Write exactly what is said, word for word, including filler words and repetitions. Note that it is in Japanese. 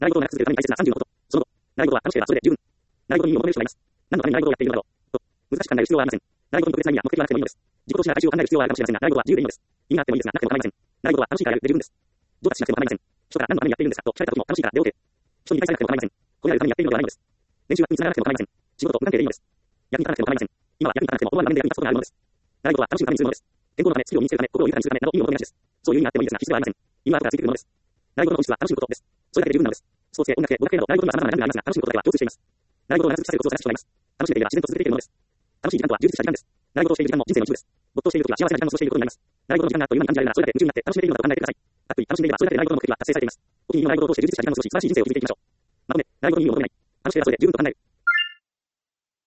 習い事を長く続けるために大切なさんじゅうのこと。その後、習い事は楽しければそれで十分。習い事に意味を求める人がいます。何のために習い事をやっているのだろう。と、難しく考える必要はありません。習い事に特別な意味や目的がなくてもいいのです。自己としながら体重を考える必要はあるかもしれませんが、習い事は自由でいいのです。意味があってもいいですが、なくても構いません。習い事は楽しいからやるで十分です。上達しなくても構いません。人から何のためにやっているんですかと聞かれた時も楽しいからで OK。人に理解されなくても構いません。これやるためにやっているのではないのです。練習は役につながなくても構いません。仕事と無関係でいいのです。役に立たなくても構いません。今は役に立たなくても思わぬ場面で役に立つことがあるものです。習い事は楽しむためにするものです。健康のため、スキルを身につけるため、心を豊かにするためなど意味を求めなしです。そういう意味があってもいいですが、必須ではありません。意味は後からついてくるものです。習い事の本質は楽しむことです。それだけで十分なのです。スポーツや音楽や語学系など、習い事には様々なジャンルがありますが、楽しむことだけは共通しています。習い事を長続きさせるコツを探してしまいます。楽しめていれば自然と続けていけるものです。楽しい時間とは充実した時間です。習い事をしている時間も人生の一部です。没頭している時は幸せな時間を過ごしていることになります。習い事の時間があっという間に感じられるなら、それだけ夢中になって楽しめているのだと考えてください。かっこいい、楽しんでいれば、それだけで習い事の目的は達成されています。お気に入りの習い事を通して充実した時間を過ごし、素晴らしい人生を築いていきましょう。まとめ、習い事に意味を求めない。楽しければそれで十分と考える。